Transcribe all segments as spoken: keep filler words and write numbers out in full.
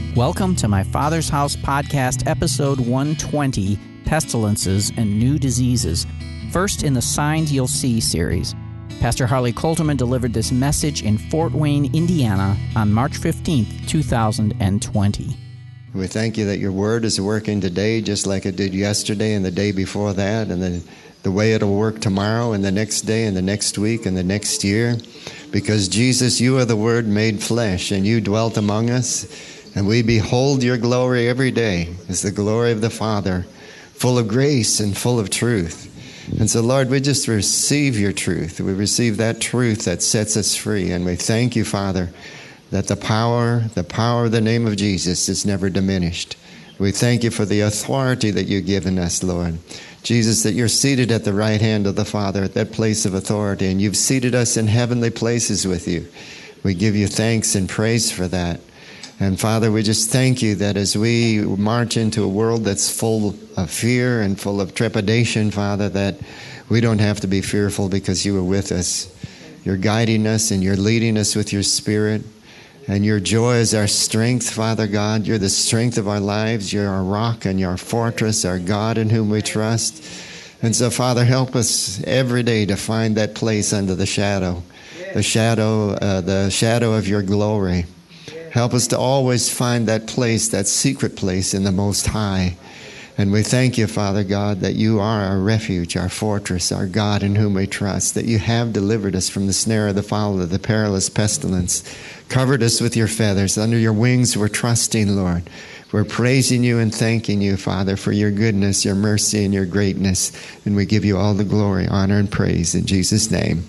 Welcome to My Father's House podcast, episode one twenty, Pestilences and New Diseases, first in the Signs You'll See series. Pastor Harley Colterman delivered this message in Fort Wayne, Indiana, on March fifteenth, two thousand twenty. We thank you that your word is working today just like it did yesterday and the day before that, and then the way it'll work tomorrow and the next day and the next week and the next year. Because, Jesus, you are the Word made flesh, and you dwelt among us, and we behold your glory every day as the glory of the Father, full of grace and full of truth. And so, Lord, we just receive your truth. We receive that truth that sets us free, and we thank you, Father, that the power, the power of the name of Jesus is never diminished. We thank you for the authority that you've given us, Lord. Jesus, that you're seated at the right hand of the Father, at that place of authority, and you've seated us in heavenly places with you. We give you thanks and praise for that. And Father, we just thank you that as we march into a world that's full of fear and full of trepidation, Father, that we don't have to be fearful because you are with us. You're guiding us and you're leading us with your Spirit. And your joy is our strength, Father God. You're the strength of our lives. You're our rock and your fortress, our God in whom we trust. And so, Father, help us every day to find that place under the shadow, the shadow, uh, the shadow of your glory. Help us to always find that place, that secret place in the Most High. And we thank you, Father God, that you are our refuge, our fortress, our God in whom we trust, that you have delivered us from the snare of the fowler, the perilous pestilence, covered us with your feathers. Under your wings we're trusting, Lord. We're praising you and thanking you, Father, for your goodness, your mercy, and your greatness. And we give you all the glory, honor, and praise in Jesus' name.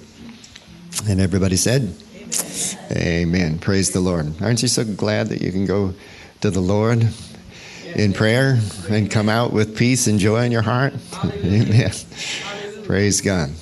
And everybody said, Amen. Amen. Praise the Lord. Aren't you so glad that you can go to the Lord in prayer and come out with peace and joy in your heart? Amen. Praise God.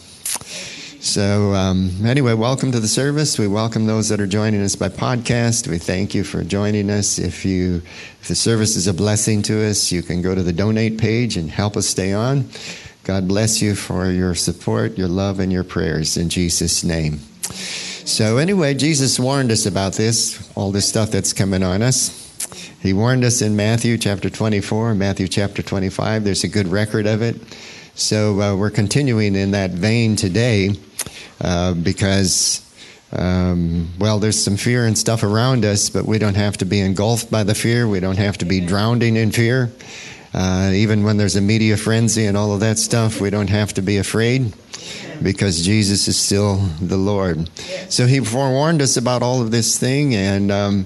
So um, anyway, welcome to the service. We welcome those that are joining us by podcast. We thank you for joining us. If you, if the service is a blessing to us, you can go to the donate page and help us stay on. God bless you for your support, your love, and your prayers in Jesus' name. So anyway, Jesus warned us about this, all this stuff that's coming on us. He warned us in Matthew chapter twenty-four, Matthew chapter twenty-five. There's a good record of it. So uh, we're continuing in that vein today uh, because, um, well, there's some fear and stuff around us, but we don't have to be engulfed by the fear. We don't have to be drowning in fear. Uh, even when there's a media frenzy and all of that stuff, we don't have to be afraid because Jesus is still the Lord. So he forewarned us about all of this thing, and um,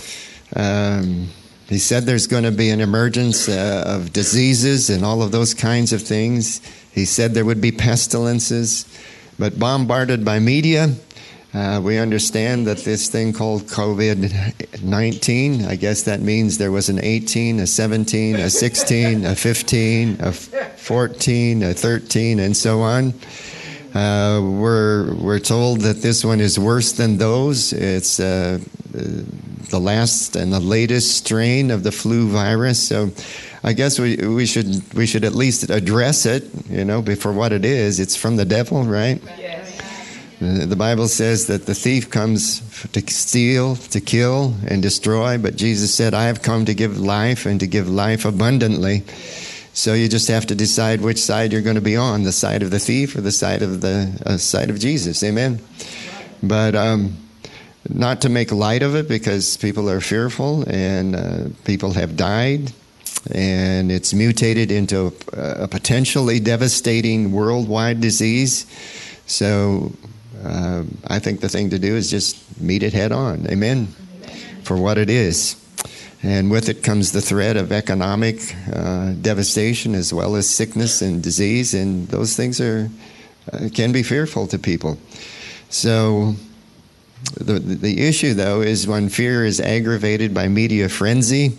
um, he said there's going to be an emergence uh, of diseases and all of those kinds of things. He said there would be pestilences, but bombarded by media, uh, we understand that this thing called covid nineteen, I guess that means there was an eighteen, a seventeen, a sixteen, a fifteen, a fourteen, a thirteen, and so on. Uh, we're we're told that this one is worse than those. It's uh, the last and the latest strain of the flu virus. So I guess we we should we should at least address it, you know, for what it is. It's from the devil, right? Yes. The Bible says that the thief comes to steal, to kill, and destroy. But Jesus said, "I have come to give life and to give life abundantly." So you just have to decide which side you're going to be on, the side of the thief or the side of the uh, side of Jesus. Amen. But um, not to make light of it, because people are fearful and uh, people have died, and it's mutated into a, a potentially devastating worldwide disease. So uh, I think the thing to do is just meet it head on. Amen. For what it is. And with it comes the threat of economic uh, devastation, as well as sickness and disease, and those things are uh, can be fearful to people. So the the issue, though, is when fear is aggravated by media frenzy,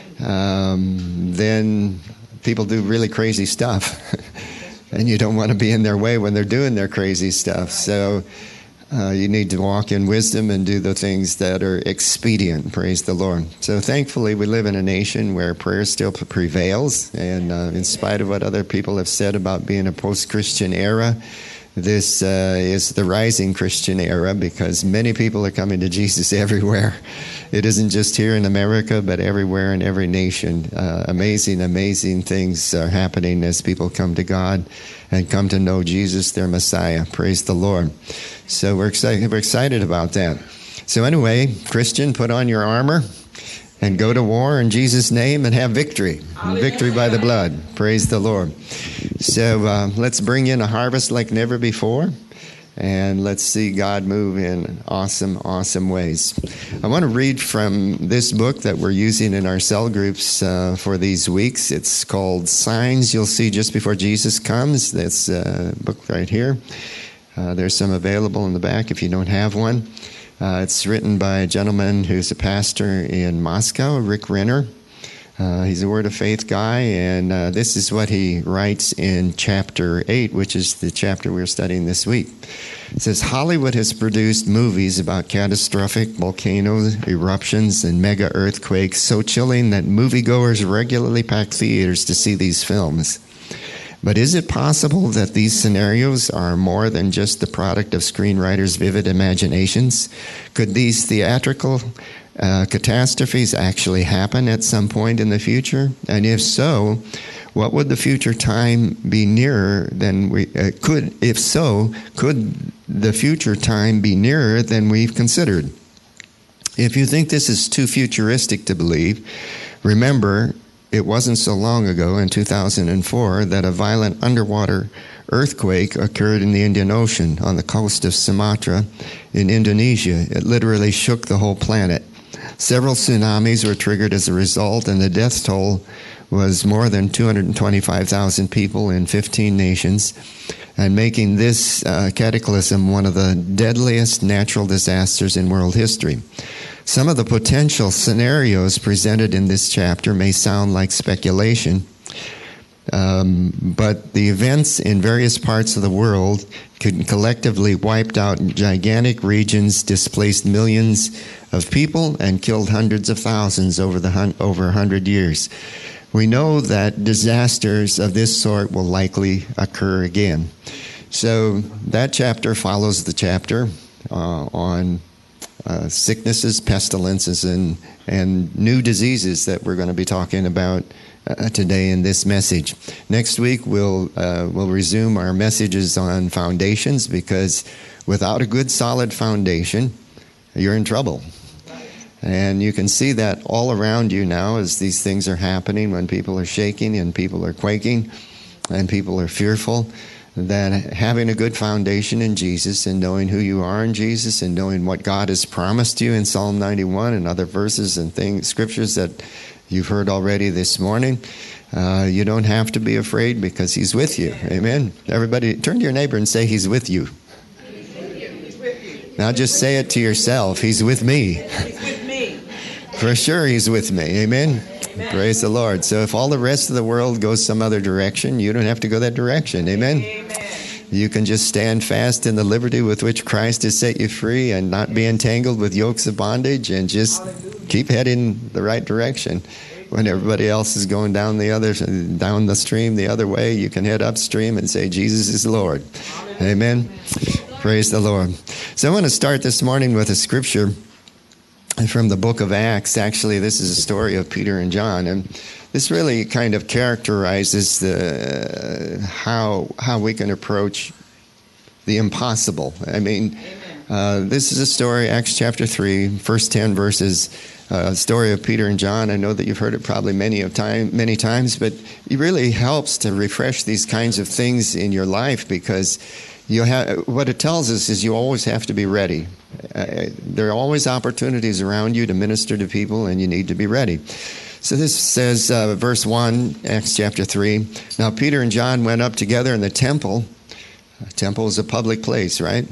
um, then people do really crazy stuff, and you don't want to be in their way when they're doing their crazy stuff. So Uh, you need to walk in wisdom and do the things that are expedient. Praise the Lord. So thankfully, we live in a nation where prayer still prevails. And uh, in spite of what other people have said about being a post-Christian era, this uh, is the rising Christian era because many people are coming to Jesus everywhere. It isn't just here in America, but everywhere in every nation. Uh, amazing, amazing things are happening as people come to God and come to know Jesus, their Messiah. Praise the Lord. So we're excited, we're excited about that. So anyway, Christian, put on your armor and go to war in Jesus' name and have victory. And victory by the blood. Praise the Lord. So uh, let's bring in a harvest like never before. And let's see God move in awesome, awesome ways. I want to read from this book that we're using in our cell groups uh, for these weeks. It's called Signs You'll See Just Before Jesus Comes. That's a book right here. Uh, there's some available in the back if you don't have one. Uh, it's written by a gentleman who's a pastor in Moscow, Rick Renner. Uh, he's a Word of Faith guy, and uh, this is what he writes in chapter eight, which is the chapter we're studying this week. It says, Hollywood has produced movies about catastrophic volcanoes, eruptions, and mega earthquakes so chilling that moviegoers regularly pack theaters to see these films. But is it possible that these scenarios are more than just the product of screenwriters' vivid imaginations? Could these theatrical uh, catastrophes actually happen at some point in the future? And if so, what would the future time be nearer than we uh, could? If so, could the future time be nearer than we've considered? If you think this is too futuristic to believe, remember, it wasn't so long ago, in two thousand four, that a violent underwater earthquake occurred in the Indian Ocean on the coast of Sumatra in Indonesia. It literally shook the whole planet. Several tsunamis were triggered as a result, and the death toll was more than two hundred twenty-five thousand people in fifteen nations, and making this uh, cataclysm one of the deadliest natural disasters in world history. Some of the potential scenarios presented in this chapter may sound like speculation, um, but the events in various parts of the world could collectively wiped out gigantic regions, displaced millions of people, and killed hundreds of thousands over the hun- over one hundred years. We know that disasters of this sort will likely occur again. So that chapter follows the chapter uh, on Uh, sicknesses, pestilences, and and new diseases that we're going to be talking about uh, today in this message. Next week we'll uh, we'll resume our messages on foundations, because without a good solid foundation, you're in trouble. And you can see that all around you now as these things are happening, when people are shaking and people are quaking and people are fearful. That having a good foundation in Jesus and knowing who you are in Jesus and knowing what God has promised you in Psalm ninety-one and other verses and things, scriptures that you've heard already this morning, uh, you don't have to be afraid because He's with you. Amen. Everybody, turn to your neighbor and say, He's with you. He's with you. He's with you. Now just say it to yourself. He's with me. He's with me. For sure He's with me. Amen. Amen. Praise the Lord. So if all the rest of the world goes some other direction, you don't have to go that direction. Amen? Amen. You can just stand fast in the liberty with which Christ has set you free and not be entangled with yokes of bondage, and just keep heading the right direction. When everybody else is going down the other down the stream the other way, you can head upstream and say, Jesus is Lord. Amen? Praise the Lord. So I want to start this morning with a scripture from the book of Acts. Actually, this is a story of Peter and John, and this really kind of characterizes the uh, how how we can approach the impossible. I mean, uh, this is a story, Acts chapter three, first ten verses, uh, story of Peter and John. I know that you've heard it probably many of time, many times, but it really helps to refresh these kinds of things in your life, because you have, what it tells us is you always have to be ready. Uh, there are always opportunities around you to minister to people, and you need to be ready. So this says, uh, verse one, Acts chapter three, Now Peter and John went up together in the temple. A temple is a public place, right?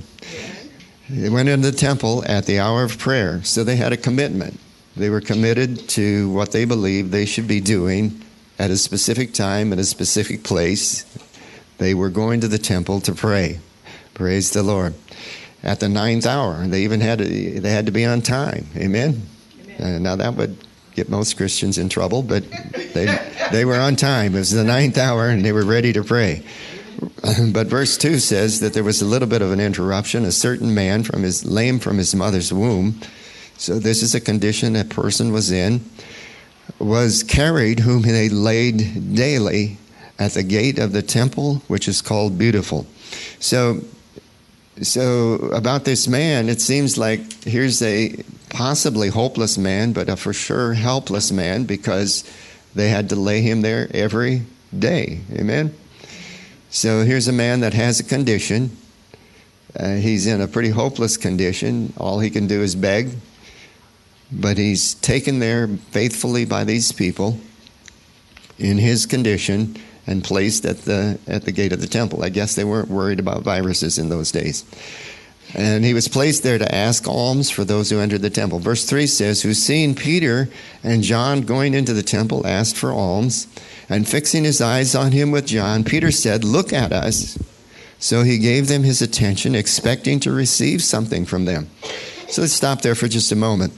They went into the temple at the hour of prayer. So they had a commitment. They were committed to what they believed they should be doing at a specific time, at a specific place. They were going to the temple to pray. Praise the Lord. At the ninth hour, they even had to, they had to be on time. Amen? Amen. Uh, now that would get most Christians in trouble, but they they were on time. It was the ninth hour, and they were ready to pray. But verse two says that there was a little bit of an interruption. A certain man from his lame from his mother's womb, so this is a condition a person was in, was carried, whom they laid daily at the gate of the temple, which is called Beautiful. So, so about this man, it seems like here's a possibly hopeless man, but a for sure helpless man, because they had to lay him there every day. Amen? So here's a man that has a condition. Uh, he's in a pretty hopeless condition. All he can do is beg. But he's taken there faithfully by these people in his condition and placed at the at the gate of the temple. I guess they weren't worried about viruses in those days. And he was placed there to ask alms for those who entered the temple. Verse three says, who seeing Peter and John going into the temple asked for alms, and fixing his eyes on him with John, Peter said, look at us. So he gave them his attention, expecting to receive something from them. So let's stop there for just a moment.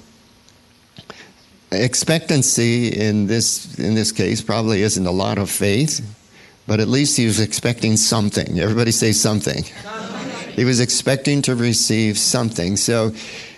Expectancy in this in this case probably isn't a lot of faith, but at least he was expecting something. Everybody say something. He was expecting to receive something. So,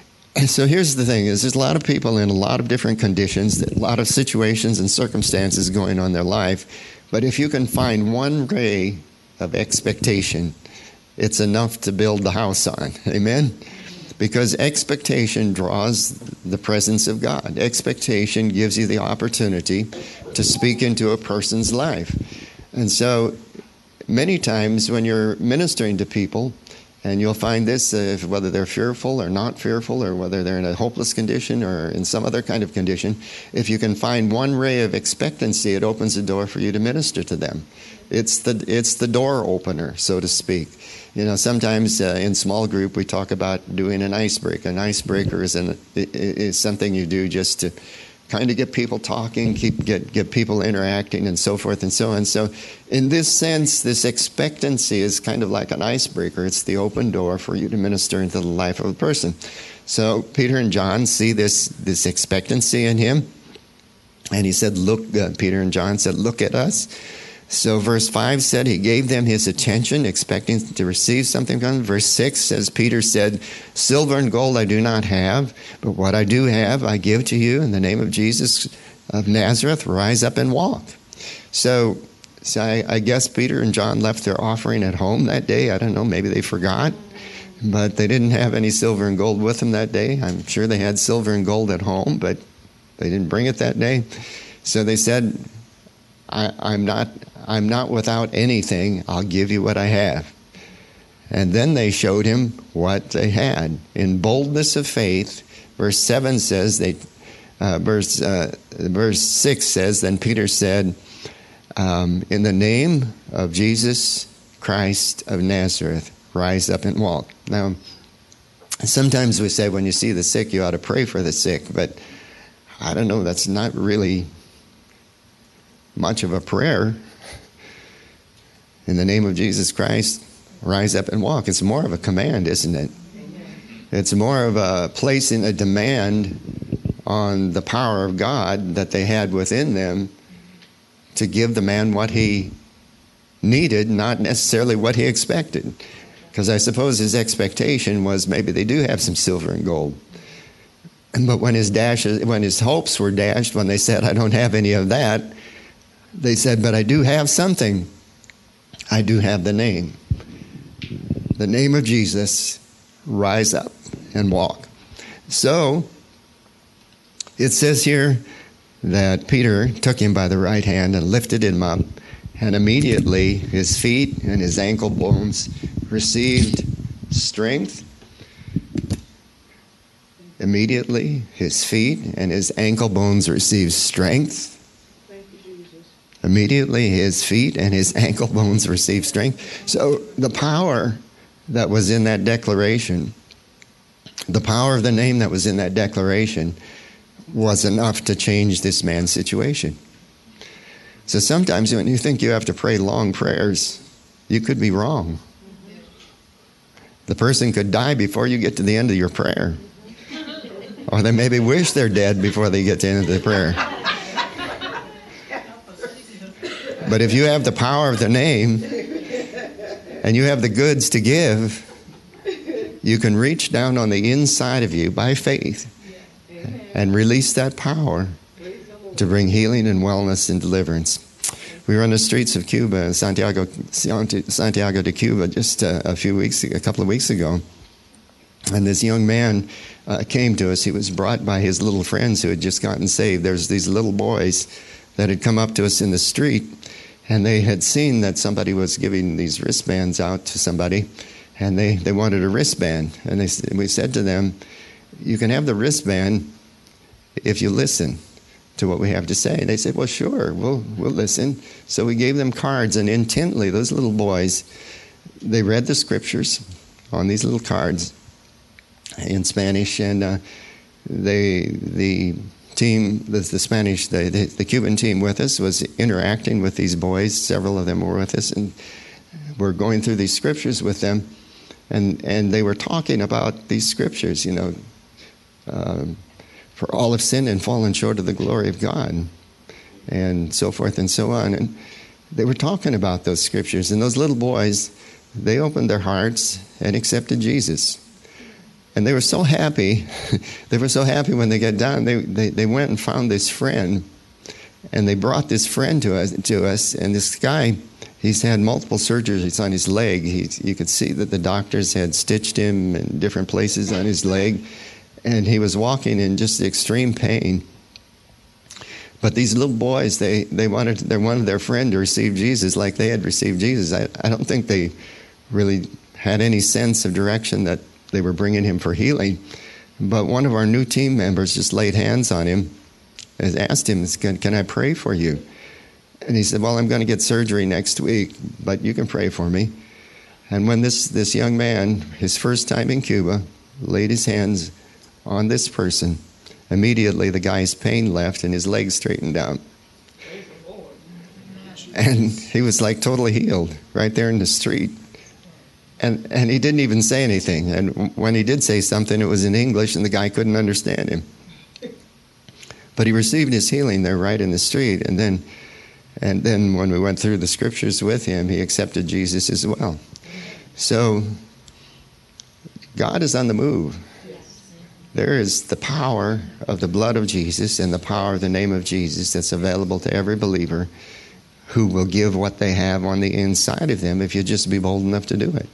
so here's the thing: is there's a lot of people in a lot of different conditions, a lot of situations and circumstances going on in their life. But if you can find one ray of expectation, it's enough to build the house on. Amen. Because expectation draws the presence of God. Expectation gives you the opportunity to speak into a person's life. And so many times when you're ministering to people, and you'll find this, uh, whether they're fearful or not fearful, or whether they're in a hopeless condition or in some other kind of condition, if you can find one ray of expectancy, it opens the door for you to minister to them. It's the it's the door opener, so to speak. You know, sometimes uh, in small group we talk about doing an icebreaker. An icebreaker is, an, is something you do just to kind of get people talking, keep get get people interacting, and so forth and so on. So in this sense, this expectancy is kind of like an icebreaker. It's the open door for you to minister into the life of a person. So Peter and John see this this expectancy in him, and he said, "Look." Uh, Peter and John said, "Look at us." So verse five said he gave them his attention, expecting to receive something from them. Verse six says, Peter said, silver and gold I do not have, but what I do have I give to you. In the name of Jesus of Nazareth, rise up and walk. So, so I, I guess Peter and John left their offering at home that day. I don't know, maybe they forgot. But they didn't have any silver and gold with them that day. I'm sure they had silver and gold at home, but they didn't bring it that day. So they said, I, I'm not... I'm not without anything. I'll give you what I have. And then they showed him what they had. In boldness of faith, verse seven says, they, uh, verse, uh, verse six says, then Peter said, um, in the name of Jesus Christ of Nazareth, rise up and walk. Now, sometimes we say when you see the sick, you ought to pray for the sick, but I don't know, that's not really much of a prayer. In the name of Jesus Christ, rise up and walk. It's more of a command, isn't it? Amen. It's more of a placing a demand on the power of God that they had within them to give the man what he needed, not necessarily what he expected. Because I suppose his expectation was maybe they do have some silver and gold. But when his dashes, when his hopes were dashed, when they said, I don't have any of that, they said, but I do have something. I do have the name. The name of Jesus, rise up and walk. So, it says here that Peter took him by the right hand and lifted him up, and immediately his feet and his ankle bones received strength. Immediately his feet and his ankle bones received strength. Immediately his feet and his ankle bones received strength. So the power that was in that declaration, the power of the name that was in that declaration was enough to change this man's situation. So sometimes when you think you have to pray long prayers, you could be wrong. The person could die before you get to the end of your prayer. Or they maybe wish they're dead before they get to the end of the prayer. But if you have the power of the name, and you have the goods to give, you can reach down on the inside of you by faith and release that power to bring healing and wellness and deliverance. We were on the streets of Cuba, Santiago, Santiago de Cuba, just a, a few weeks, a couple of weeks ago, and this young man uh, came to us. He was brought by his little friends who had just gotten saved. There's these little boys that had come up to us in the street, and they had seen that somebody was giving these wristbands out to somebody, and they, they wanted a wristband. And they, we said to them, you can have the wristband if you listen to what we have to say. And they said, well, sure, we'll, we'll listen. So we gave them cards, and intently, those little boys, they read the scriptures on these little cards in Spanish, and uh, they, the team, the, the Spanish, the, the, the Cuban team with us was interacting with these boys. Several of them were with us, and we're going through these scriptures with them, and, and they were talking about these scriptures, you know, um, for all have sinned and fallen short of the glory of God, and so forth and so on. And they were talking about those scriptures, and those little boys, they opened their hearts and accepted Jesus. And they were so happy. They were so happy when they got down. They, they they went and found this friend, and they brought this friend to us. To us. And this guy, he's had multiple surgeries on his leg. He, you could see that the doctors had stitched him in different places on his leg, and he was walking in just extreme pain. But these little boys, they, they wanted they wanted their friend to receive Jesus like they had received Jesus. I, I don't think they really had any sense of direction that they were bringing him for healing. But one of our new team members just laid hands on him and asked him, can, can I pray for you? And he said, well, I'm going to get surgery next week, but you can pray for me. And when this, this young man, his first time in Cuba, laid his hands on this person, immediately the guy's pain left and his legs straightened out. And he was like totally healed right there in the street. And and he didn't even say anything. And when he did say something, it was in English, and the guy couldn't understand him. But he received his healing there right in the street. And then, and then when we went through the scriptures with him, he accepted Jesus as well. So God is on the move. There is the power of the blood of Jesus and the power of the name of Jesus that's available to every believer who will give what they have on the inside of them if you just be bold enough to do it.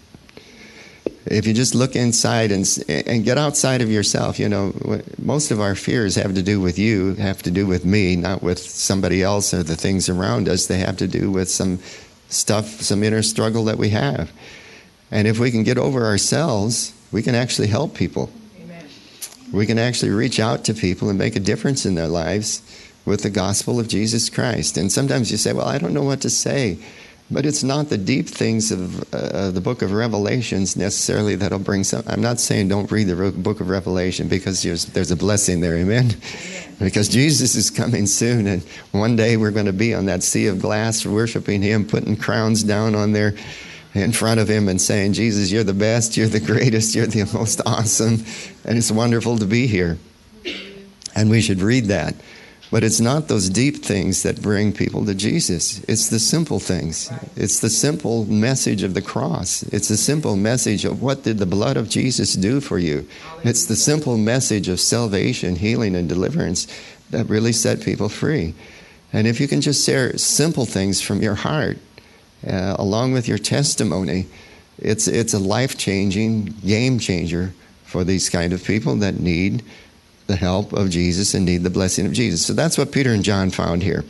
If you just look inside and and get outside of yourself, you know, most of our fears have to do with you, have to do with me, not with somebody else or the things around us. They have to do with some stuff, some inner struggle that we have. And if we can get over ourselves, we can actually help people. Amen. We can actually reach out to people and make a difference in their lives with the gospel of Jesus Christ. And sometimes you say, well, I don't know what to say. But it's not the deep things of uh, the book of Revelations necessarily that'll bring some. I'm not saying don't read the book of Revelation, because there's, there's a blessing there, amen? Amen? Because Jesus is coming soon, and one day we're going to be on that sea of glass worshiping him, putting crowns down on there in front of him and saying, Jesus, you're the best, you're the greatest, you're the most awesome, and it's wonderful to be here. And we should read that. But it's not those deep things that bring people to Jesus. It's the simple things. It's the simple message of the cross. It's the simple message of what did the blood of Jesus do for you. It's the simple message of salvation, healing, and deliverance that really set people free. And if you can just share simple things from your heart, uh, along with your testimony, it's it's a life-changing game changer for these kind of people that need the help of Jesus and need the blessing of Jesus. So that's what Peter and John found here.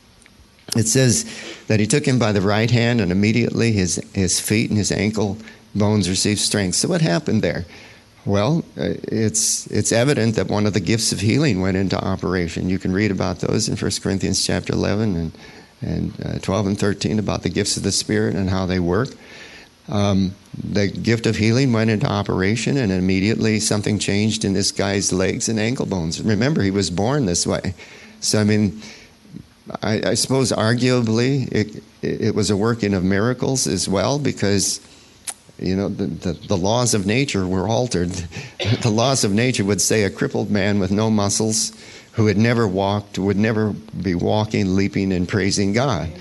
It says that he took him by the right hand, and immediately his, his feet and his ankle bones received strength. So what happened there? Well, it's it's evident that one of the gifts of healing went into operation. You can read about those in First Corinthians chapter eleven and, and uh, twelve and thirteen about the gifts of the Spirit and how they work. Um, the gift of healing went into operation, and immediately something changed in this guy's legs and ankle bones. Remember, he was born this way. So, I mean, I, I suppose arguably it, it was a working of miracles as well, because, you know, the, the, the laws of nature were altered. The laws of nature would say a crippled man with no muscles who had never walked would never be walking, leaping, and praising God.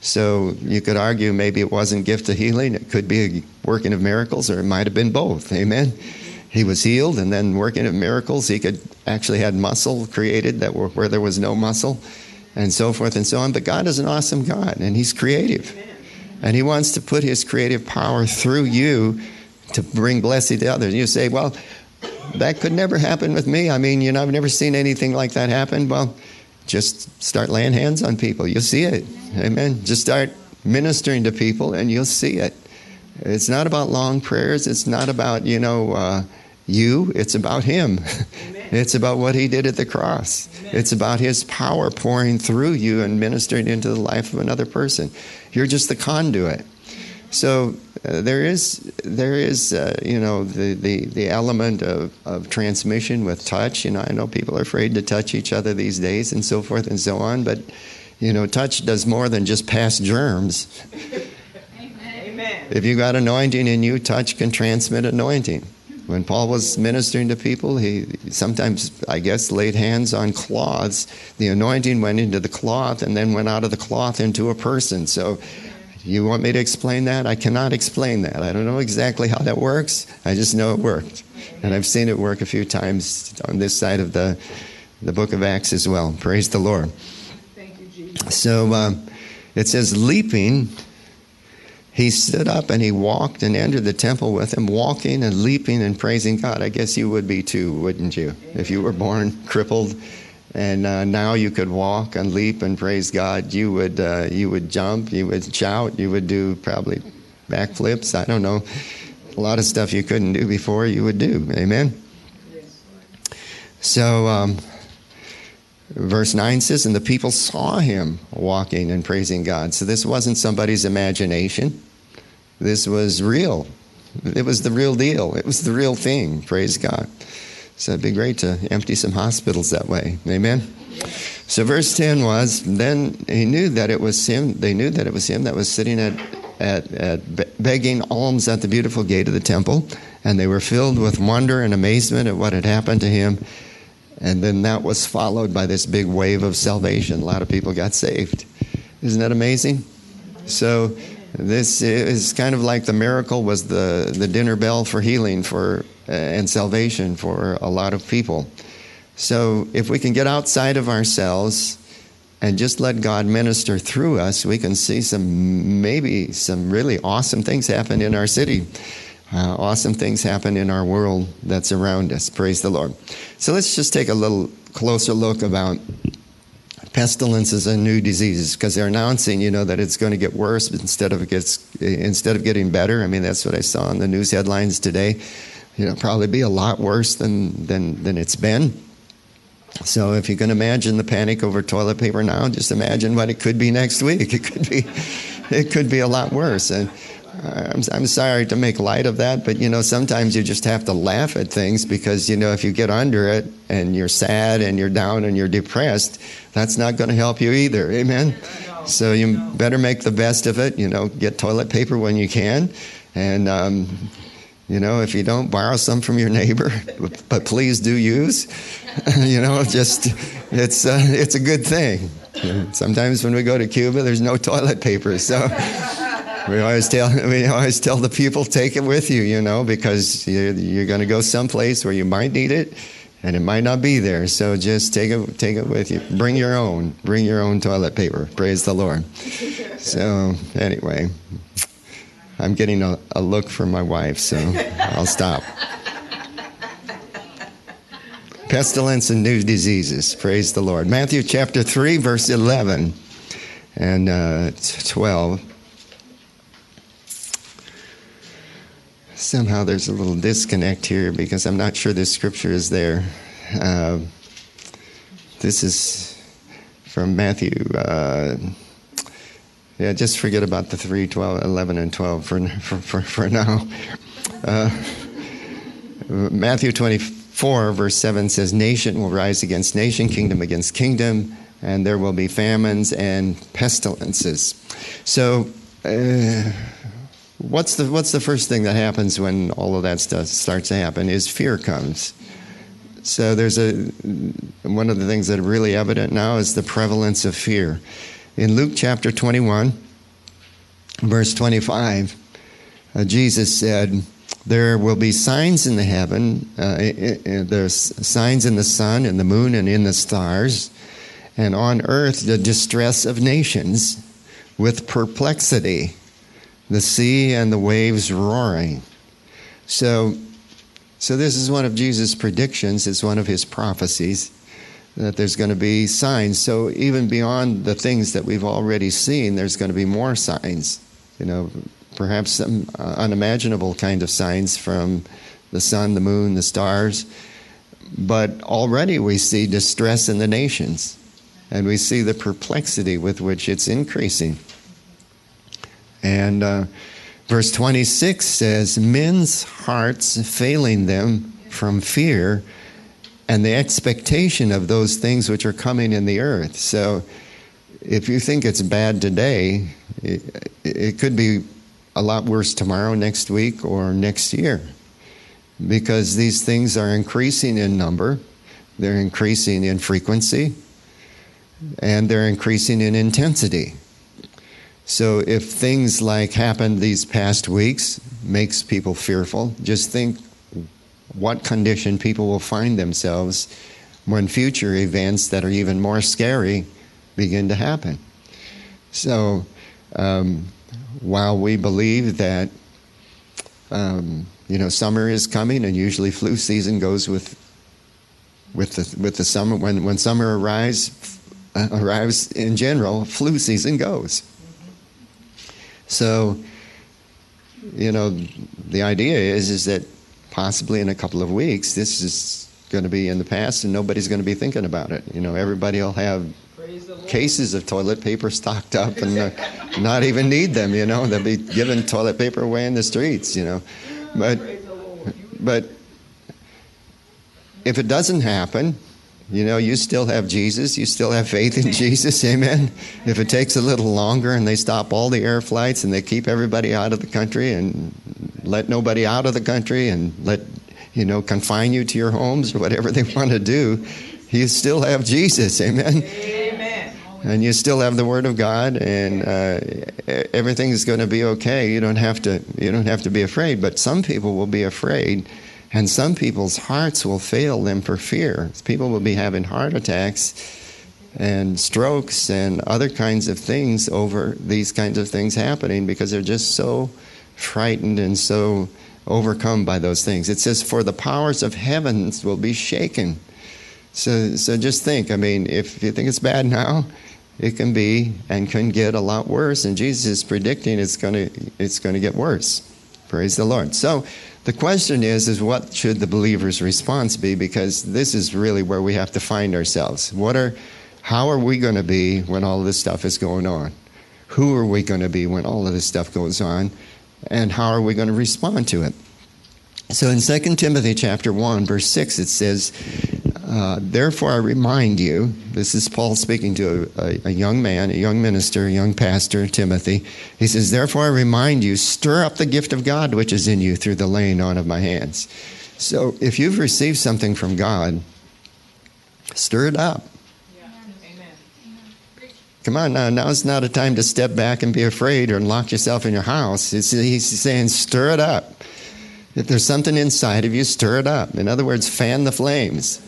So you could argue maybe it wasn't gift of healing. It could be a working of miracles, or it might have been both. Amen. He was healed, and then working of miracles, he could actually had muscle created that were, where there was no muscle, and so forth and so on. But God is an awesome God, and he's creative. And he wants to put his creative power through you to bring blessing to others. You say, well, that could never happen with me. I mean, you know, I've never seen anything like that happen. Well, just start laying hands on people. You'll see it. Amen. Just start ministering to people and you'll see it. It's not about long prayers. It's not about, you know, uh, you. It's about him. Amen. It's about what he did at the cross. Amen. It's about his power pouring through you and ministering into the life of another person. You're just the conduit. So uh, there is, there is, uh, you know, the, the, the element of, of transmission with touch. You know, I know people are afraid to touch each other these days and so forth and so on. But, you know, touch does more than just pass germs. Amen. If you got anointing in you, touch can transmit anointing. When Paul was ministering to people, he sometimes, I guess, laid hands on cloths. The anointing went into the cloth and then went out of the cloth into a person. So you want me to explain that? I cannot explain that. I don't know exactly how that works. I just know it worked. And I've seen it work a few times on this side of the, the book of Acts as well. Praise the Lord. Thank you, Jesus. So um, it says, leaping, he stood up and he walked and entered the temple with him, walking and leaping and praising God. I guess you would be too, wouldn't you? If you were born crippled and uh, now you could walk and leap and praise God, you would uh, you would jump, you would shout, you would do probably backflips. I don't know. A lot of stuff you couldn't do before you would do. Amen? So um, verse nine says, and the people saw him walking and praising God. So this wasn't somebody's imagination. This was real. It was the real deal. It was the real thing. Praise God. So it'd be great to empty some hospitals that way. Amen? So verse ten was, then he knew that it was him. They knew that it was him that was sitting at, at, at begging alms at the beautiful gate of the temple. And they were filled with wonder and amazement at what had happened to him. And then that was followed by this big wave of salvation. A lot of people got saved. Isn't that amazing? So this is kind of like the miracle was the, the dinner bell for healing for uh, and salvation for a lot of people. So if we can get outside of ourselves and just let God minister through us, we can see some, maybe some really awesome things happen in our city. Uh, awesome things happen in our world that's around us. Praise the Lord. So let's just take a little closer look about pestilences and new diseases, because they're announcing, you know, that it's going to get worse instead of it gets instead of getting better. I mean, that's what I saw in the news headlines today. You know, probably be a lot worse than than than it's been. So if you can imagine the panic over toilet paper now, just imagine what it could be next week. It could be, it could be a lot worse. And I'm, I'm sorry to make light of that, but, you know, sometimes you just have to laugh at things because, you know, if you get under it and you're sad and you're down and you're depressed, that's not going to help you either. Amen? So you better make the best of it. You know, get toilet paper when you can. And, um, you know, if you don't, borrow some from your neighbor, but please do use. You know, just, it's, uh, it's a good thing. Sometimes when we go to Cuba, there's no toilet paper, so... We always tell we always tell the people, take it with you, you know, because you're, you're going to go someplace where you might need it, and it might not be there. So just take it take it with you. Bring your own. Bring your own toilet paper. Praise the Lord. So anyway, I'm getting a, a look from my wife, so I'll stop. Pestilence and new diseases. Praise the Lord. Matthew chapter three, verse eleven and uh, twelve. Somehow there's a little disconnect here because I'm not sure this scripture is there. Uh, this is from Matthew. Uh, yeah, just forget about the three, twelve, eleven, and twelve for for, for, for now. Uh, Matthew twenty-four, verse seven says, nation will rise against nation, kingdom against kingdom, and there will be famines and pestilences. So... Uh, What's the what's the first thing that happens when all of that stuff starts to happen is fear comes. So there's a one of the things that are really evident now is the prevalence of fear. In Luke chapter twenty-one, verse twenty-five, uh, Jesus said, there will be signs in the heaven, uh, it, it, there's signs in the sun and the moon and in the stars, and on earth the distress of nations with perplexity, the sea and the waves roaring. So, so this is one of Jesus' predictions. It's one of his prophecies that there's going to be signs. So even beyond the things that we've already seen, there's going to be more signs. You know, perhaps some uh, unimaginable kind of signs from the sun, the moon, the stars. But already we see distress in the nations, and we see the perplexity with which it's increasing. And uh, verse twenty-six says, men's hearts failing them from fear and the expectation of those things which are coming in the earth. So if you think it's bad today, it, it could be a lot worse tomorrow, next week, or next year, because these things are increasing in number, they're increasing in frequency, and they're increasing in intensity. So if things like happened these past weeks makes people fearful, just think what condition people will find themselves when future events that are even more scary begin to happen. So um, while we believe that um, you know summer is coming, and usually flu season goes with with the with the summer, when when summer arrives uh, arrives in general, flu season goes. So, you know, the idea is is that possibly in a couple of weeks, this is going to be in the past, and nobody's going to be thinking about it. You know, everybody will have cases of toilet paper stocked up and uh, not even need them. You know, they'll be giving toilet paper away in the streets. You know, but but if it doesn't happen, you know, you still have Jesus. You still have faith in Jesus. Amen. If it takes a little longer and they stop all the air flights and they keep everybody out of the country and let nobody out of the country and let, you know, confine you to your homes or whatever they want to do, you still have Jesus. Amen. Amen. And you still have the Word of God, and uh, everything is going to be okay. You don't have to. You don't have to be afraid. But some people will be afraid. And some people's hearts will fail them for fear. People will be having heart attacks and strokes and other kinds of things over these kinds of things happening, because they're just so frightened and so overcome by those things. It says, for the powers of heavens will be shaken. So, so just think, I mean, if you think it's bad now, it can be and can get a lot worse. And Jesus is predicting it's going to it's going to get worse. Praise the Lord. So the question is, is what should the believer's response be? Because this is really where we have to find ourselves. What are, how are we going to be when all of this stuff is going on? Who are we going to be when all of this stuff goes on? And how are we going to respond to it? So in Second Timothy chapter one, verse six, it says, uh, therefore I remind you, this is Paul speaking to a, a young man, a young minister, a young pastor, Timothy. He says, therefore I remind you, stir up the gift of God which is in you through the laying on of my hands. So if you've received something from God, stir it up. Yeah. Amen. Come on now, now's not a time to step back and be afraid or lock yourself in your house. It's, he's saying stir it up. If there's something inside of you, stir it up. In other words, fan the flames.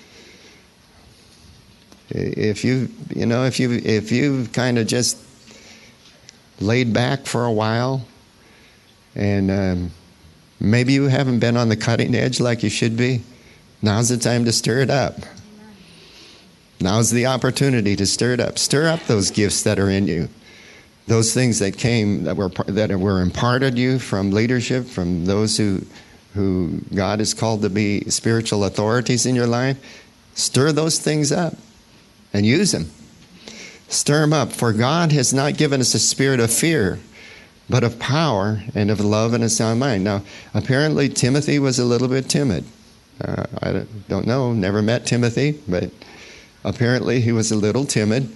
If you, you know, if you, if you've kind of just laid back for a while, and um, maybe you haven't been on the cutting edge like you should be, now's the time to stir it up. Now's the opportunity to stir it up. Stir up those gifts that are in you. Those things that came, that were that were imparted you from leadership, from those who who God has called to be spiritual authorities in your life. Stir those things up and use them. Stir them up. For God has not given us a spirit of fear, but of power and of love and a sound mind. Now, apparently Timothy was a little bit timid. Uh, I don't know, never met Timothy, but apparently he was a little timid.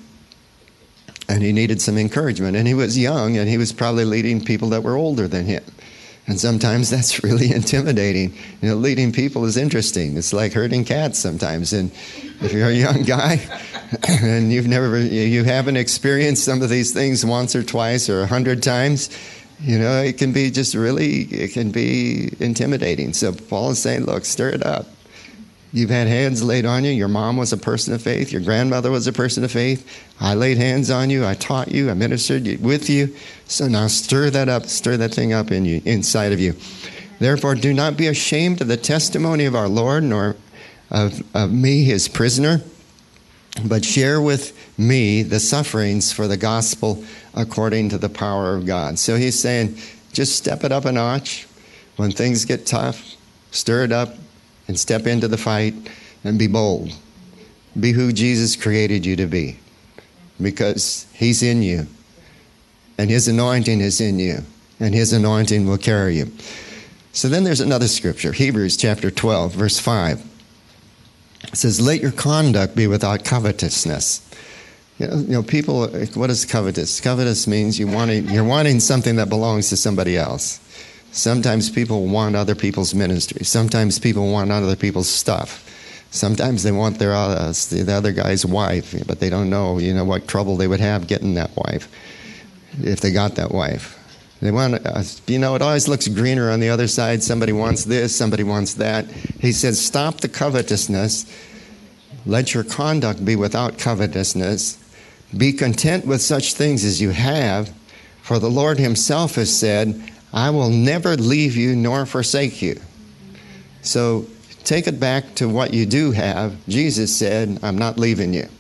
And he needed some encouragement. And he was young, and he was probably leading people that were older than him. And sometimes that's really intimidating. You know, leading people is interesting. It's like herding cats sometimes. And if you're a young guy and you've never, you haven't experienced some of these things once or twice or a hundred times, you know, it can be just really, it can be intimidating. So Paul is saying, look, stir it up. You've had hands laid on you. Your mom was a person of faith. Your grandmother was a person of faith. I laid hands on you. I taught you. I ministered with you. So now stir that up. Stir that thing up in you, inside of you. Therefore, do not be ashamed of the testimony of our Lord, nor of, of me, his prisoner, but share with me the sufferings for the gospel according to the power of God. So he's saying, just step it up a notch. When things get tough, stir it up. And step into the fight and be bold. Be who Jesus created you to be. Because he's in you. And his anointing is in you. And his anointing will carry you. So then there's another scripture. Hebrews chapter twelve, verse five. It says, let your conduct be without covetousness. You know, you know people, what is covetous? Covetous means you wanting, you're wanting something that belongs to somebody else. Sometimes people want other people's ministry. Sometimes people want other people's stuff. Sometimes they want their uh, the other guy's wife, but they don't know, you know, what trouble they would have getting that wife if they got that wife. They want, uh, you know, it always looks greener on the other side. Somebody wants this, somebody wants that. He says, stop the covetousness. Let your conduct be without covetousness. Be content with such things as you have, for the Lord himself has said, I will never leave you nor forsake you. So take it back to what you do have. Jesus said, I'm not leaving you.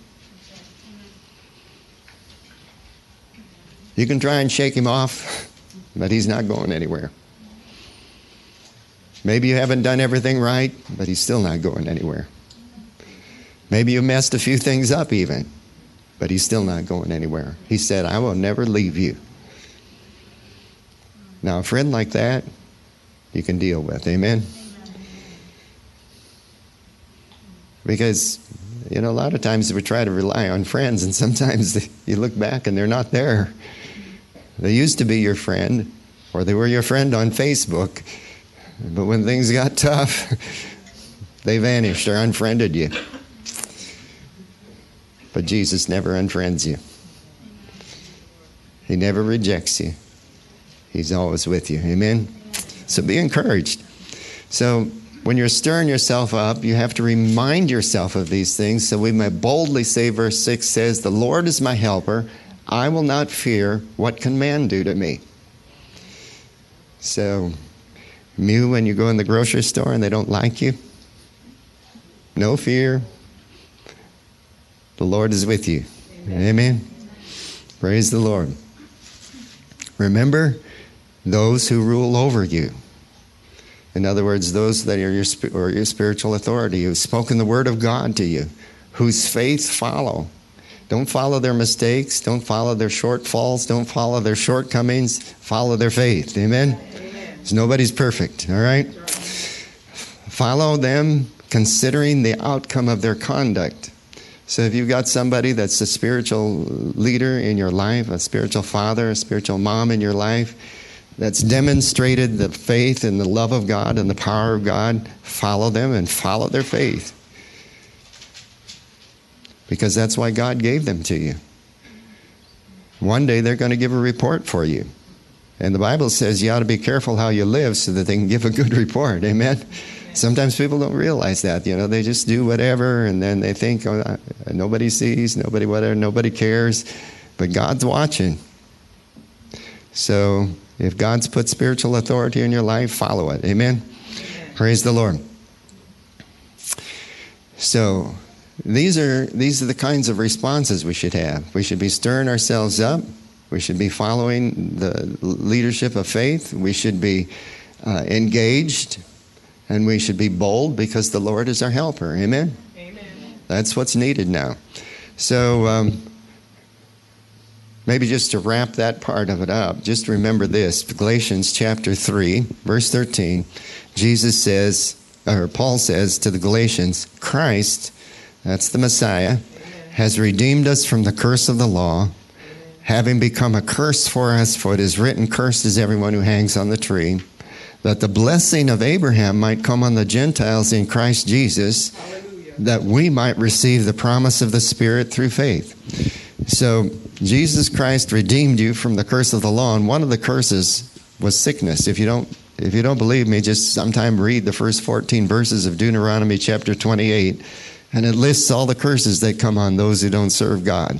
You can try and shake him off, but he's not going anywhere. Maybe you haven't done everything right, but he's still not going anywhere. Maybe you messed a few things up even, but he's still not going anywhere. He said, I will never leave you. Now, a friend like that, you can deal with. Amen? Because, you know, a lot of times we try to rely on friends, and sometimes you look back and they're not there. They used to be your friend, or they were your friend on Facebook, but when things got tough, they vanished or unfriended you. But Jesus never unfriends you. He never rejects you. He's always with you. Amen? So be encouraged. So when you're stirring yourself up, you have to remind yourself of these things so we may boldly say, verse six says, the Lord is my helper. I will not fear. What can man do to me? So, you when you go in the grocery store and they don't like you, no fear. The Lord is with you. Amen. Amen. Praise the Lord. Remember those who rule over you. In other words, those that are your, or your spiritual authority, who've spoken the word of God to you, whose faith follow. Don't follow their mistakes. Don't follow their shortfalls. Don't follow their shortcomings. Follow their faith. Amen? Amen. Nobody's perfect, all right? Follow them considering the outcome of their conduct. So if you've got somebody that's a spiritual leader in your life, a spiritual father, a spiritual mom in your life, that's demonstrated the faith and the love of God and the power of God, follow them and follow their faith. Because that's why God gave them to you. One day they're going to give a report for you. And the Bible says you ought to be careful how you live so that they can give a good report. Amen? Sometimes people don't realize that. You know, they just do whatever and then they think, oh, nobody sees, nobody whatever, nobody cares. But God's watching. So if God's put spiritual authority in your life, follow it. Amen? Amen. Praise the Lord. So these are these are the kinds of responses we should have. We should be stirring ourselves up. We should be following the leadership of faith. We should be uh, engaged. And we should be bold because the Lord is our helper. Amen? Amen. That's what's needed now. So um, maybe just to wrap that part of it up, just remember this. Galatians chapter three, verse thirteen, Jesus says, or Paul says to the Galatians, Christ, that's the Messiah, has redeemed us from the curse of the law, having become a curse for us, for it is written, cursed is everyone who hangs on the tree. that the blessing of Abraham might come on the Gentiles in Christ Jesus, that we might receive the promise of the Spirit through faith. So Jesus Christ redeemed you from the curse of the law, and one of the curses was sickness. If you don't, if you don't believe me, just sometime read the first fourteen verses of Deuteronomy chapter twenty-eight, and it lists all the curses that come on those who don't serve God.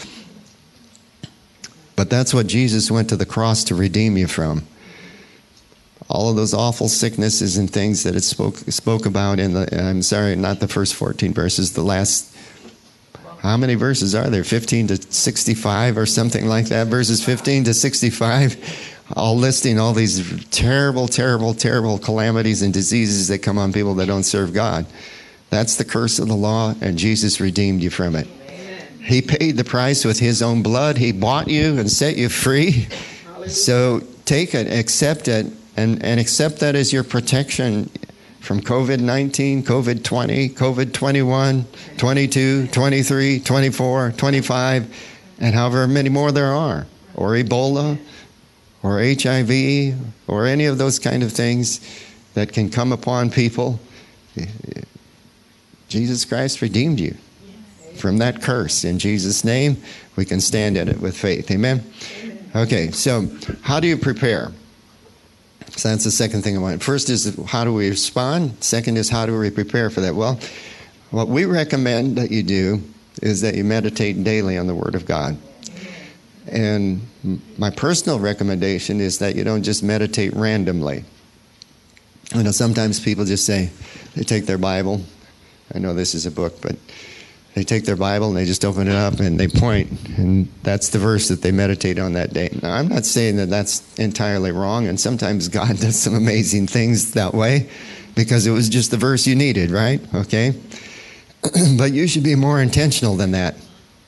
But that's what Jesus went to the cross to redeem you from. All of those awful sicknesses and things that it spoke spoke about in the, I'm sorry, not the first fourteen verses, the last, how many verses are there? fifteen to sixty-five or something like that, verses fifteen to sixty-five, all listing all these terrible, terrible, terrible calamities and diseases that come on people that don't serve God. That's the curse of the law, and Jesus redeemed you from it. He paid the price with his own blood. He bought you and set you free. So take it, accept it, and, and accept that as your protection from covid nineteen, covid twenty, covid twenty-one, twenty-two, twenty-three, twenty-four, twenty-five, and however many more there are, or Ebola, or H I V, or any of those kind of things that can come upon people. Jesus Christ redeemed you from that curse. In Jesus' name, we can stand in it with faith. Amen? Okay, so how do you prepare? So that's the second thing I want. First is how do we respond? Second is how do we prepare for that? Well, what we recommend that you do is that you meditate daily on the Word of God. And my personal recommendation is that you don't just meditate randomly. You know, sometimes people just say, they take their Bible. I know this is a book, but they take their Bible and they just open it up and they point, and that's the verse that they meditate on that day. Now, I'm not saying that that's entirely wrong, and sometimes God does some amazing things that way because it was just the verse you needed, right? Okay? But you should be more intentional than that,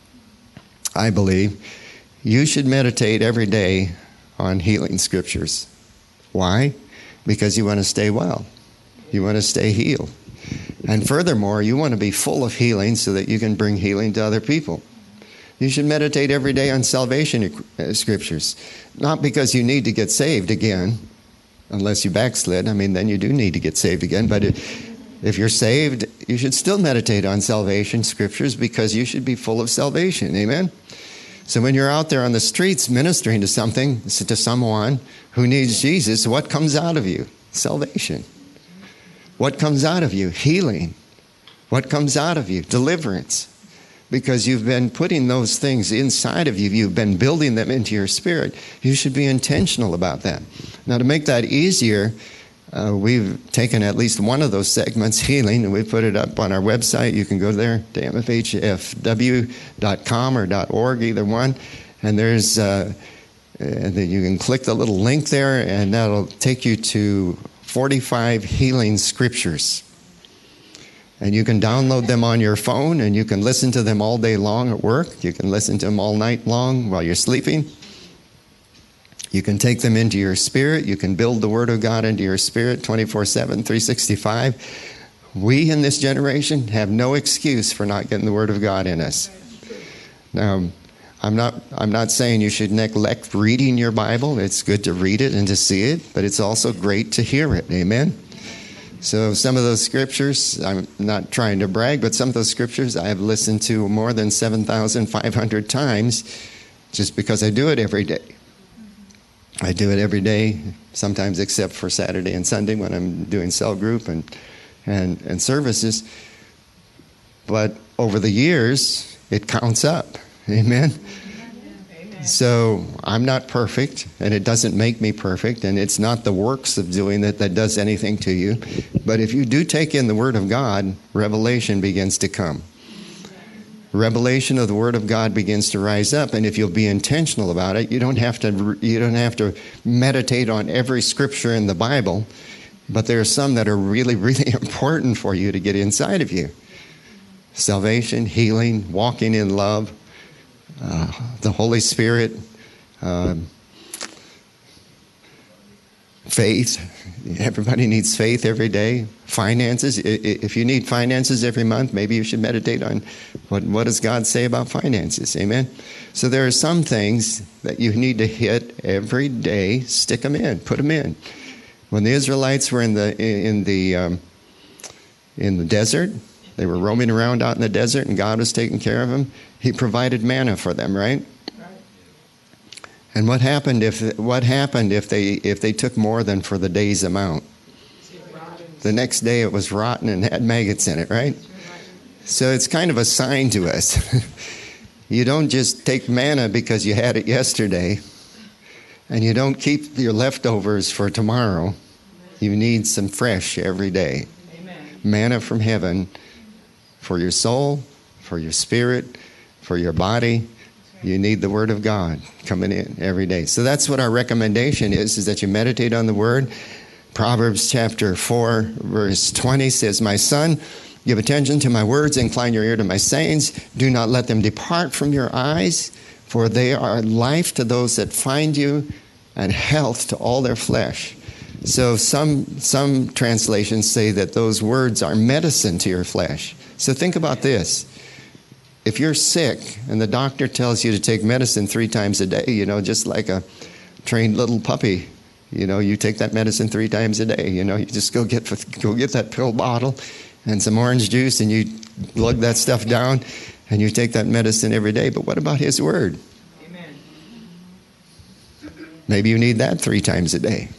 I believe. You should meditate every day on healing scriptures. Why? Because you want to stay well. You want to stay healed. And furthermore, you want to be full of healing so that you can bring healing to other people. You should meditate every day on salvation scriptures. Not because you need to get saved again, unless you backslid. I mean, then you do need to get saved again. But if you're saved, you should still meditate on salvation scriptures because you should be full of salvation. Amen? So when you're out there on the streets ministering to something, to someone who needs Jesus, what comes out of you? Salvation. What comes out of you? Healing. What comes out of you? Deliverance. Because you've been putting those things inside of you. You've been building them into your spirit. You should be intentional about that. Now, to make that easier, uh, we've taken at least one of those segments, healing, and we put it up on our website. You can go there to m f h f w dot com or .org, either one. And there's, uh, and then you can click the little link there, and that'll take you to forty-five healing scriptures. And you can download them on your phone, and you can listen to them all day long at work. You can listen to them all night long while you're sleeping. You can take them into your spirit. You can build the Word of God into your spirit twenty-four seven, three sixty-five. We in this generation have no excuse for not getting the Word of God in us. Now, I'm not I'm not saying you should neglect reading your Bible. It's good to read it and to see it, but it's also great to hear it. Amen? So some of those scriptures, I'm not trying to brag, but some of those scriptures I have listened to more than seven thousand five hundred times just because I do it every day. I do it every day, sometimes except for Saturday and Sunday when I'm doing cell group and, and, and services. But over the years, it counts up. Amen? Amen. So I'm not perfect, and it doesn't make me perfect, and it's not the works of doing it that does anything to you. But if you do take in the Word of God, revelation begins to come. Revelation of the Word of God begins to rise up, and if you'll be intentional about it, you don't have to you don't have to meditate on every scripture in the Bible, but there are some that are really, really important for you to get inside of you. Salvation, healing, walking in love, uh, the Holy Spirit, uh, faith. Everybody needs faith every day. Finances. If you need finances every month, maybe you should meditate on what, what does God say about finances. Amen? So there are some things that you need to hit every day. Stick them in. Put them in. When the Israelites were in the in the um, in the desert, they were roaming around out in the desert, and God was taking care of them. He provided manna for them, right? And what happened if what happened if they if they took more than for the day's amount? The next day it was rotten and had maggots in it, right? So it's kind of a sign to us. You don't just take manna because you had it yesterday, and you don't keep your leftovers for tomorrow. You need some fresh every day. Amen. Manna from heaven for your soul, for your spirit, for your body. You need the Word of God coming in every day. So that's what our recommendation is, is that you meditate on the Word. Proverbs chapter four, verse twenty says, "My son, give attention to my words, incline your ear to my sayings. Do not let them depart from your eyes, for they are life to those that find you and health to all their flesh." So some some translations say that those words are medicine to your flesh. So think about this. If you're sick and the doctor tells you to take medicine three times a day, you know, just like a trained little puppy, you know, you take that medicine three times a day. You know, you just go get go get that pill bottle and some orange juice, and you lug that stuff down, and you take that medicine every day. But what about His Word? Amen. Maybe you need that three times a day.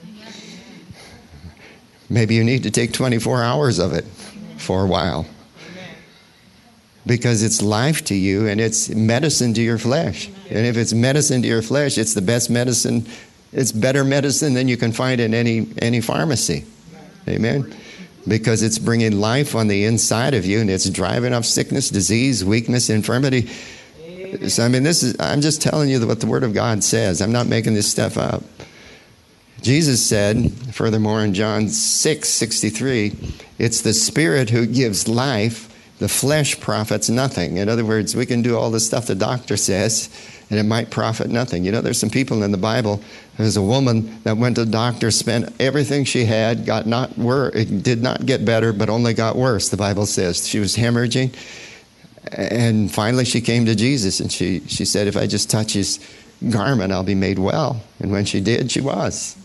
Maybe you need to take twenty-four hours of it for a while. Because it's life to you, and it's medicine to your flesh. And if it's medicine to your flesh, it's the best medicine. It's better medicine than you can find in any any pharmacy. Amen? Because it's bringing life on the inside of you, and it's driving off sickness, disease, weakness, infirmity. So, I mean, this is, I'm just telling you what the Word of God says. I'm not making this stuff up. Jesus said, furthermore, in John six sixty-three, it's the Spirit who gives life. The flesh profits nothing. In other words, we can do all the stuff the doctor says, and it might profit nothing. You know, there's some people in the Bible. There's a woman that went to the doctor, spent everything she had, got not wor- it did not get better, but only got worse, the Bible says. She was hemorrhaging. And finally she came to Jesus, and she, she said, if I just touch His garment, I'll be made well. And when she did, she was.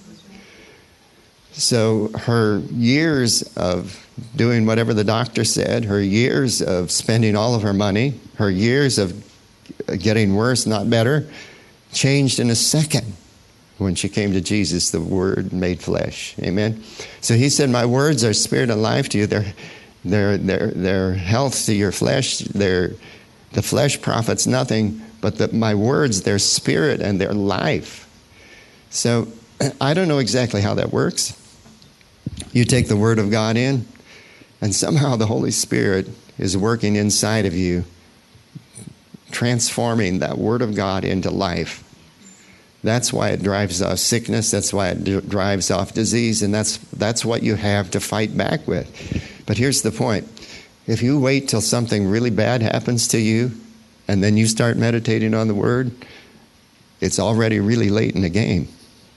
So her years of doing whatever the doctor said, her years of spending all of her money, her years of getting worse, not better, changed in a second when she came to Jesus, the Word made flesh. Amen? So He said, my words are spirit and life to you. They're, they're, they're, they're health to your flesh. They're, the flesh profits nothing, but the, my words, they're spirit and they're life. So I don't know exactly how that works. You take the Word of God in, and somehow the Holy Spirit is working inside of you, transforming that Word of God into life. That's why it drives off sickness. That's why it d- drives off disease, and that's that's what you have to fight back with. But here's the point. If you wait till something really bad happens to you, and then you start meditating on the Word, it's already really late in the game.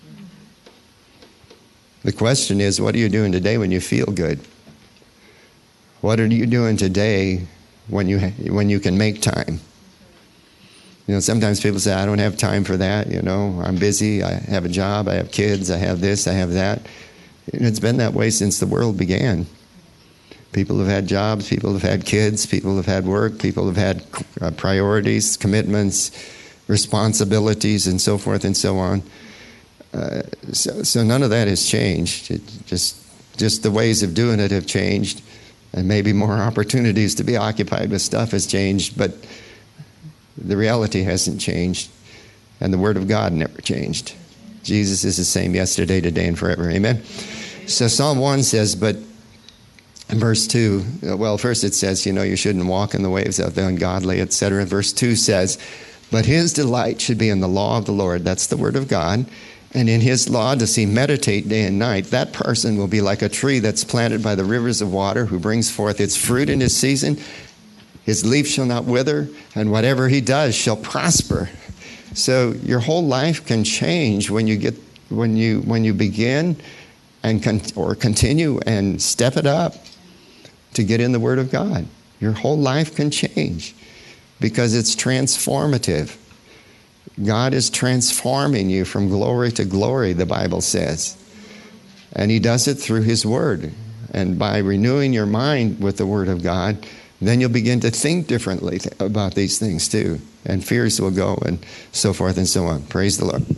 The question is, what are you doing today when you feel good? What are you doing today when you ha- when you can make time? You know, sometimes people say, I don't have time for that. You know, I'm busy. I have a job. I have kids. I have this. I have that. And it's been that way since the world began. People have had jobs. People have had kids. People have had work. People have had uh, priorities, commitments, responsibilities, and so forth and so on. Uh, so, so none of that has changed. It just, just the ways of doing it have changed, and maybe more opportunities to be occupied with stuff has changed, but the reality hasn't changed, and the Word of God never changed. Jesus is the same yesterday, today, and forever. Amen? So Psalm one says, but in verse two, well, first it says, you know, you shouldn't walk in the ways of the ungodly, et cetera. Verse two says, but his delight should be in the law of the Lord. That's the Word of God. And in His law does he meditate day and night. That person will be like a tree that's planted by the rivers of water, who brings forth its fruit in its season. His leaf shall not wither, and whatever he does shall prosper. So your whole life can change when you get when you when you begin and con- or continue and step it up to get in the Word of God. Your whole life can change because it's transformative. God is transforming you from glory to glory, the Bible says. And he does it through his word. And by renewing your mind with the word of God, then you'll begin to think differently th- about these things too. And fears will go and so forth and so on. Praise the Lord.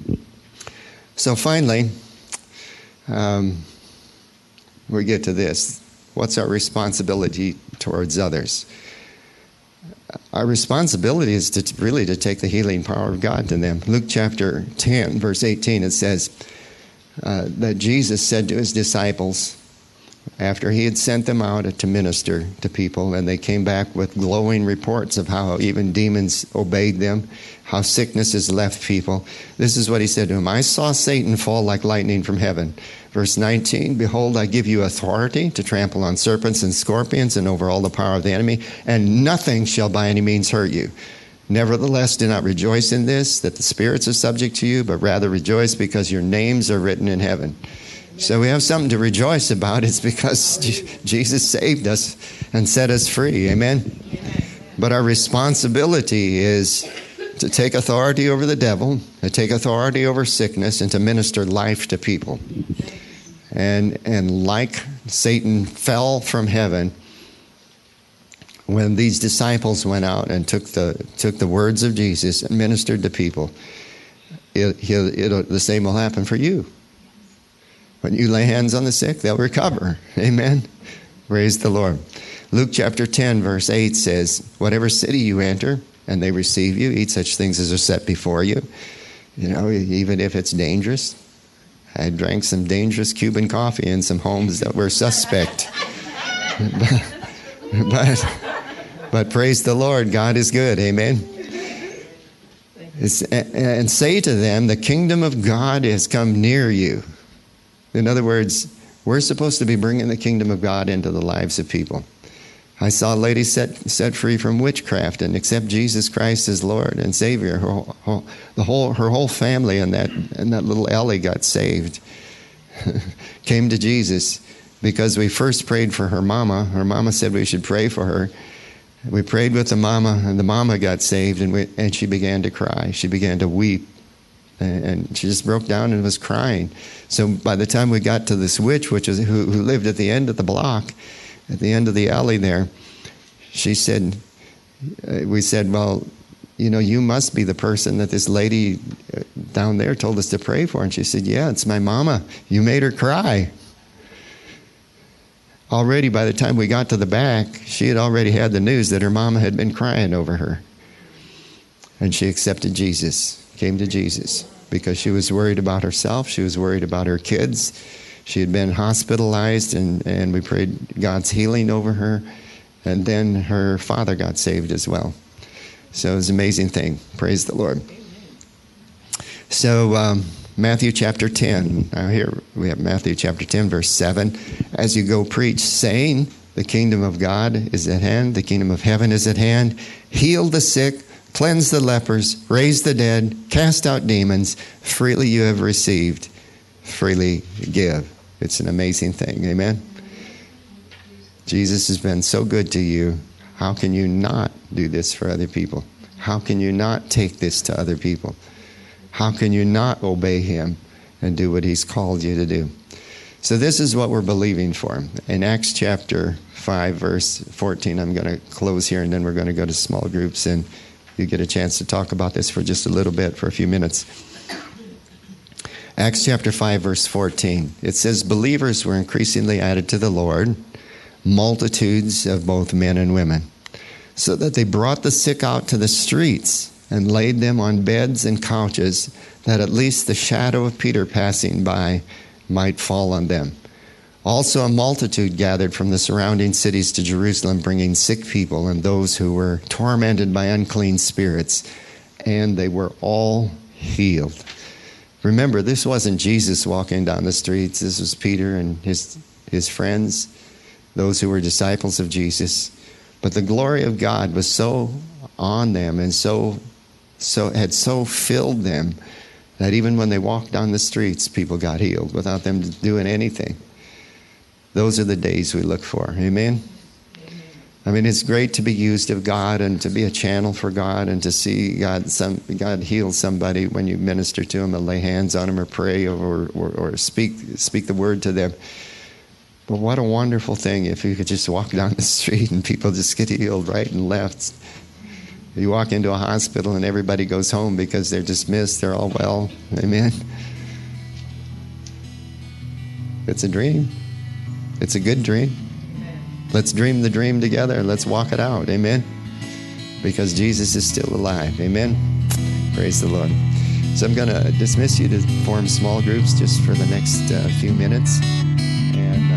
So finally, um, we get to this. What's our responsibility towards others? Our responsibility is to really to take the healing power of God to them. Luke chapter ten, verse eighteen, it says uh, that Jesus said to his disciples, after he had sent them out to minister to people, and they came back with glowing reports of how even demons obeyed them, how sickness has left people. This is what he said to them. I saw Satan fall like lightning from heaven. Verse nineteen, behold, I give you authority to trample on serpents and scorpions and over all the power of the enemy, and nothing shall by any means hurt you. Nevertheless, do not rejoice in this, that the spirits are subject to you, but rather rejoice because your names are written in heaven. So we have something to rejoice about. It's because Jesus saved us and set us free. Amen? Amen. But our responsibility is to take authority over the devil, to take authority over sickness, and to minister life to people. And and like Satan fell from heaven when these disciples went out and took the took the words of Jesus and ministered to people, it, it, it, the same will happen for you. When you lay hands on the sick, they'll recover. Amen. Praise the Lord. Luke chapter ten, verse eight says, whatever city you enter and they receive you, eat such things as are set before you. You know, even if it's dangerous. I drank some dangerous Cuban coffee in some homes that were suspect. but, but, but praise the Lord, God is good. Amen. It's, and say to them, the kingdom of God has come near you. In other words, we're supposed to be bringing the kingdom of God into the lives of people. I saw a lady set set free from witchcraft and accept Jesus Christ as Lord and Savior. Her whole, the whole her whole family in that in that little alley got saved, came to Jesus because we first prayed for her mama. Her mama said we should pray for her. We prayed with the mama, and the mama got saved, and we, and she began to cry. She began to weep. And she just broke down and was crying. So by the time we got to this witch, which is who, who lived at the end of the block, at the end of the alley there, she said, uh, we said, well, you know, you must be the person that this lady down there told us to pray for. And she said, yeah, it's my mama. You made her cry. Already by the time we got to the back, she had already had the news that her mama had been crying over her. And she accepted Jesus, came to Jesus, because she was worried about herself. She was worried about her kids. She had been hospitalized, and, and we prayed God's healing over her. And then her father got saved as well. So it was an amazing thing. Praise the Lord. So um, Matthew chapter ten. Now here we have Matthew chapter ten, verse seven. As you go preach, saying, the kingdom of God is at hand. The kingdom of heaven is at hand. Heal the sick. Cleanse the lepers, raise the dead, cast out demons. Freely you have received, freely give. It's an amazing thing. Amen? Jesus has been so good to you. How can you not do this for other people? How can you not take this to other people? How can you not obey him and do what he's called you to do? So this is what we're believing for. In Acts chapter five, verse fourteen, I'm going to close here, and then we're going to go to small groups, and you get a chance to talk about this for just a little bit, for a few minutes. Acts chapter five, verse fourteen. It says, believers were increasingly added to the Lord, multitudes of both men and women, so that they brought the sick out to the streets and laid them on beds and couches, that at least the shadow of Peter passing by might fall on them. Also a multitude gathered from the surrounding cities to Jerusalem, bringing sick people and those who were tormented by unclean spirits, and they were all healed. Remember, this wasn't Jesus walking down the streets. This was Peter and his his friends, those who were disciples of Jesus. But the glory of God was so on them and so so had so filled them that even when they walked down the streets, people got healed without them doing anything. Those are the days we look for. Amen? Amen. I mean, it's great to be used of God and to be a channel for God and to see God some God heal somebody when you minister to them and lay hands on them or pray or, or, or speak speak the word to them. But what a wonderful thing if you could just walk down the street and people just get healed right and left. You walk into a hospital and everybody goes home because they're dismissed. They're all well. Amen. It's a dream. It's a good dream. Let's dream the dream together and let's walk it out. Amen. Because Jesus is still alive. Amen. Praise the Lord. So I'm going to dismiss you to form small groups just for the next uh, few minutes. And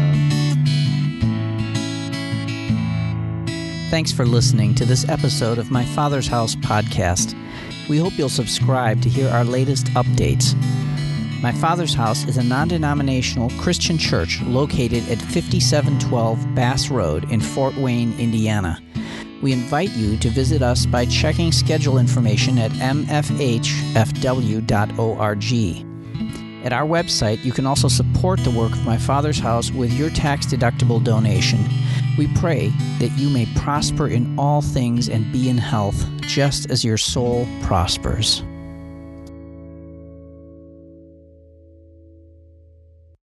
uh... Thanks for listening to this episode of My Father's House podcast. We hope you'll subscribe to hear our latest updates. My Father's House is a non-denominational Christian church located at fifty-seven twelve Bass Road in Fort Wayne, Indiana. We invite you to visit us by checking schedule information at m f h f w dot org. At our website, you can also support the work of My Father's House with your tax-deductible donation. We pray that you may prosper in all things and be in health, just as your soul prospers.